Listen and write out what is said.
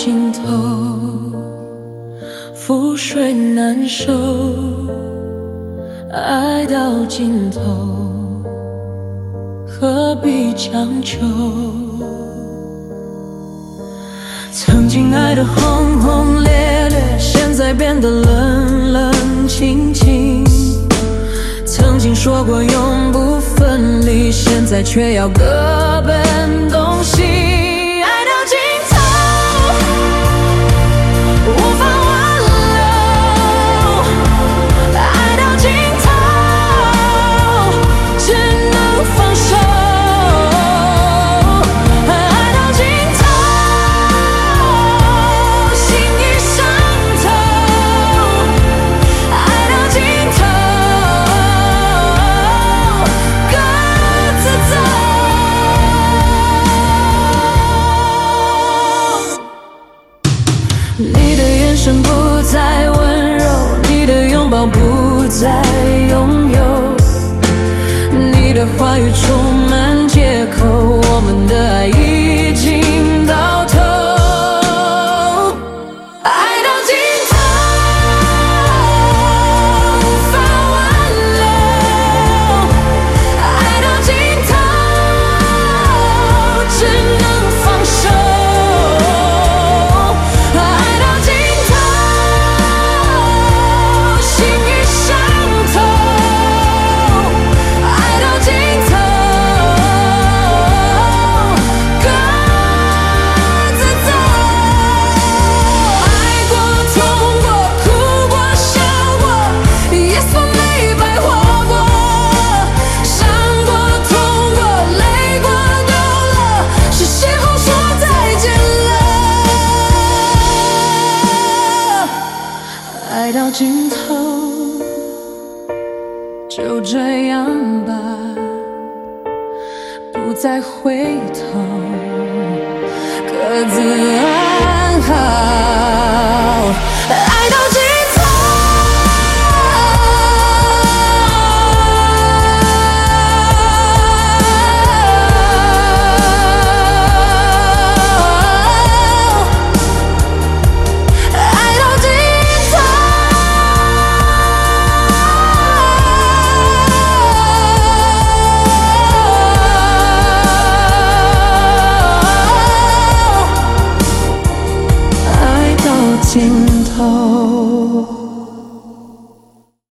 尽头，覆水难收，爱到尽头，何必强求？曾经爱得轰轰烈烈，现在变得冷冷清清。曾经说过永不分离，现在却要各奔东西。爱到尽头，无法挽留；爱到尽头，只能放手。爱到尽头，心已伤透；爱到尽头，各自走。你的眼神不再温柔，你的拥抱不再拥有，你的话语充满借口，我们的爱已经到头。爱到尽头，无法挽留；爱到尽头，只能放手。爱到尽头，心已伤透；爱到尽头，各自走。爱过，痛过，哭过，笑过，也算没白活过。伤过，痛过，泪过，够了，是时候说再见了。爱到尽头，就这样吧，不再回头，各自安好。爱到尽头，爱到尽头，爱到尽头。